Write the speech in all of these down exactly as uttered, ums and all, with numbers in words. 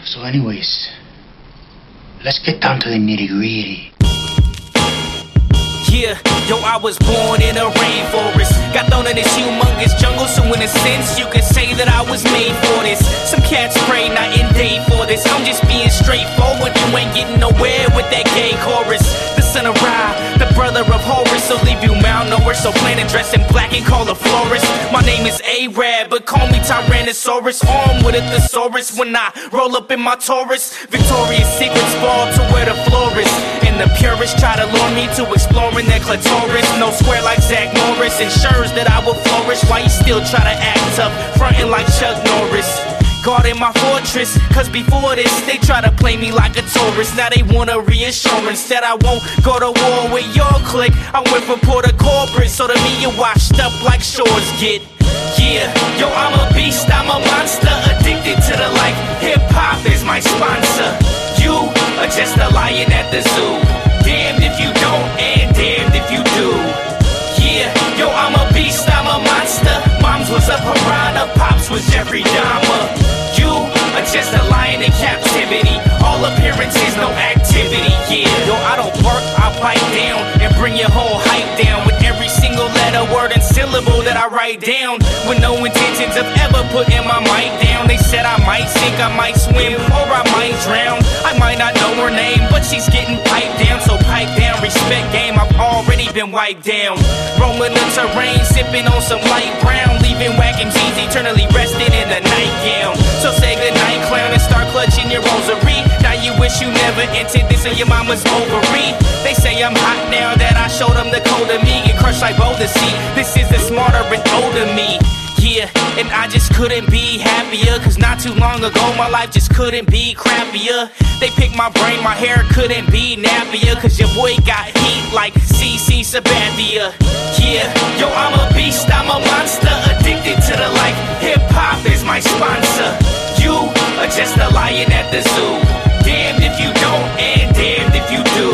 So anyways, let's get down to the nitty-gritty. Yeah, yo, I was born in a rainforest, got thrown in this humongous jungle, so in a sense, you could say that I was made for this. Some cats pray night and day for this, I'm just being straightforward, you ain't getting nowhere with that gay chorus. The son of Ra, the brother of Horus, so leave you malnourished, so plan to dress in black and call a florist. My name is A-Rab, but call me Tyrannosaurus, armed with a thesaurus when I roll up in my Taurus. Victoria's Secrets fall to where the floor is, and the purists try to lure me to exploring their clitoris. No square like Zach Morris, ensures that I will flourish while you still try to act tough, frontin' like Chuck Norris. Guarding my fortress, cause before this they try to play me like a tourist. Now they want a reassurance that I won't go to war with your clique. I went from poor to corporate, so to me you're washed up like shores get. Yeah, yo, I'm a beast, I'm a monster, addicted to the life. Hip-hop is my sponsor. You are just a lion at the zoo, damned if you don't and damned if you do. Yeah, yo, I'm a beast, I'm a monster. Moms was a piranha, pops was Jeffrey Dahmer. You are just a lion in captivity, all appearances, no activity. Yeah, yo, I don't bark, I bite down and bring your whole hype down with every single letter, word, and syllable that I write down, with no intentions of ever putting my mic down. They said I might sink, I might swim, or I might drown. I might not know her name, but she's getting piped down, so pipe down, respect game, I've already been wiped down. Rolling the terrain, sipping on some light brown, leaving whack M Cs eternally resting in a nightgown. So say goodnight, clown, and start clutching your rosary. Now you wish you never entered this in your mama's ovary. They say I'm hot now that I showed them the code of me, get crushed like Boulder Sea. This is the smarter and older me. Yeah, and I just couldn't be happier, cause not too long ago my life just couldn't be crappier. They picked my brain, my hair couldn't be nappier, cause your boy got heat like C C Sabathia. Yeah, yo, I'm a beast, I'm a monster, addicted to the life. Hip-hop is my sponsor. You are just a lion at the zoo, damned if you don't and damned if you do.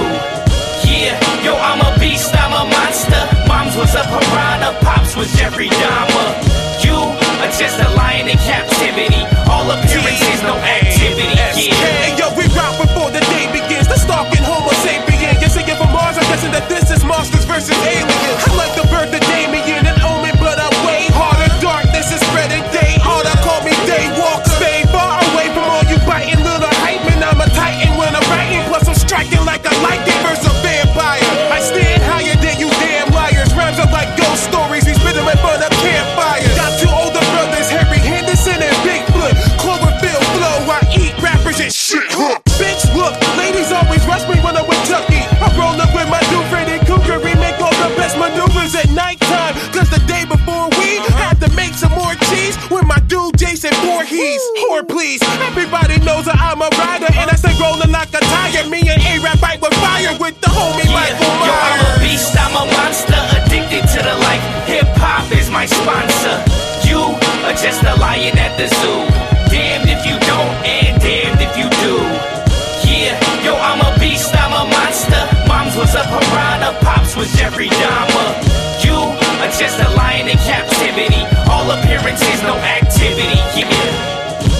Yeah, yo, I'm a beast, I'm a monster. Moms was a piranha, pops was Jeffrey Dahmer. You are just a lion in captivity, all appearances, no activity. Yeah. Hey yo, we rock before the day begins. The stalking Homo sapien. You're singing from Mars, I'm guessing that this is monsters versus aliens. I like the birth of Damien and Omen, but I'm way harder. Darkness is spreading day harder. Call me Daywalker. Stay far away from all you biting little hype man. I'm a titan when I'm writing, plus I'm striking like a lightning versus a vampire. I stand higher than you damn liars. Rhymes are like ghost stories. We spit them in front of campfires. Got two older brothers, Harry Henderson and Bigfoot. Cloverfield flow, I eat rappers and shit. Huh. Bitch, look, ladies always rush me when I'm with Tucky. I roll up with my dude Freddy Cougar. We make all the best maneuvers at nighttime, cause the day before we had to make some more cheese with my dude Jason Voorhees. Whore please, everybody knows that I'm a rider, and I stay rolling like a tire. Me and A-Rap fight with fire with the homie Yeah, Michael yo, I'm a Myers. beast, I'm a monster, addicted to the life. Hip-hop is my sponsor. You are just a lion at the zoo, damned if you don't and damned if you do. Yeah, yo, I'm a beast, I'm a monster. Moms was a piranha, pops was Jeffrey Dahmer. You are just a lion in captivity, all appearances, no activity. Yeah.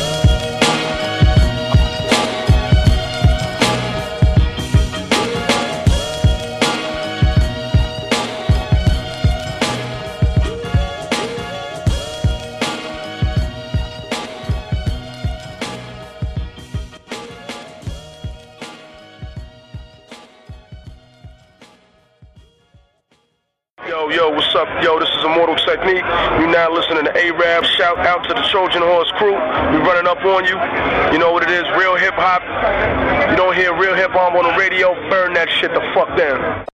Yo, yo, what's up? Yo, this is Immortal Technique. You now listening to A-Rap. Shout out to the Trojan Horse crew. We running up on you. You know what it is, real hip-hop. You don't hear real hip-hop on the radio, burn that shit the fuck down.